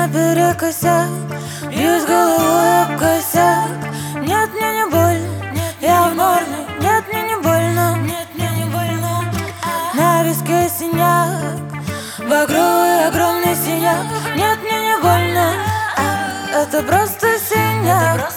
наперекосяк, бьюсь головой об косяк. Нет, мне не больно, я в норме. Нет, мне не больно, нет, мне не больно. На виске синяк, багровый огромный синяк. Нет, мне не больно, это просто синяк.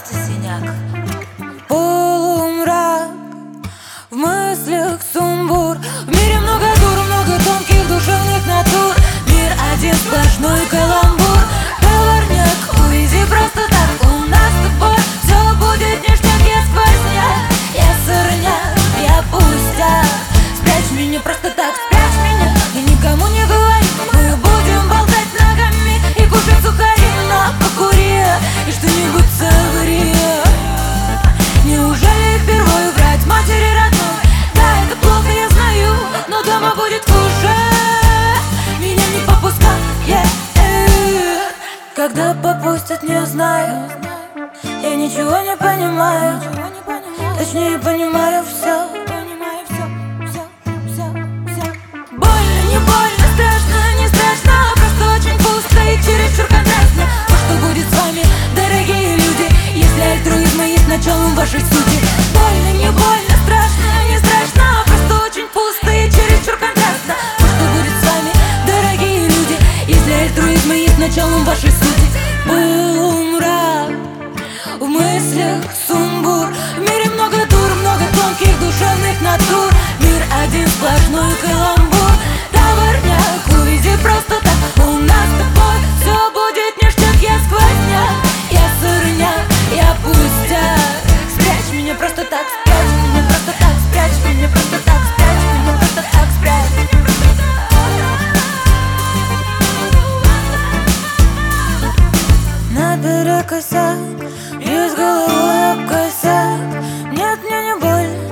Полумрак, в мыслях сумбур. В мире много дур, много тонких душевных натур. Мир один сплошной каламбур. Товарняк, увези просто так. У нас с тобой все будет ништяк. Я сквозняк, я сырняк, я пустяк. Спрячь меня просто так, спрячь меня. И никому не говори, мы будем болтать ногами и кушать сухари, но покури и что-нибудь соври. Неужели впервые врать матери родной? Да, это плохо, я знаю, но дома будет хуже. Меня не попускай, когда попустят, не знаю. Я ничего не понимаю, точнее понимаю все. Больно, не больно, страшно, не страшно, просто очень пусто и чересчур контрастно. А что будет с вами, дорогие люди, если альтруизм есть началом вашей сути? Больно, не больно, страшно, не страшно, просто очень пусто и чересчур контрастно. А что будет с вами, дорогие люди, если альтруизм есть началом вашей сути? Полумрак, в мыслях сумбур. В мире много дур, много тонких душевных натур. Мир один сплошной каламбур. Товарняк, увези просто так. У нас с тобой все будет ништяк. Я сквозняк, я сырняк, я пустяк. Спрячь меня просто так, спрячь меня просто так, спрячь меня просто так, спрячь меня просто так, спрячь меня просто так. Наперекосяк, бьюсь головой об косяк. Нет, мне не больно,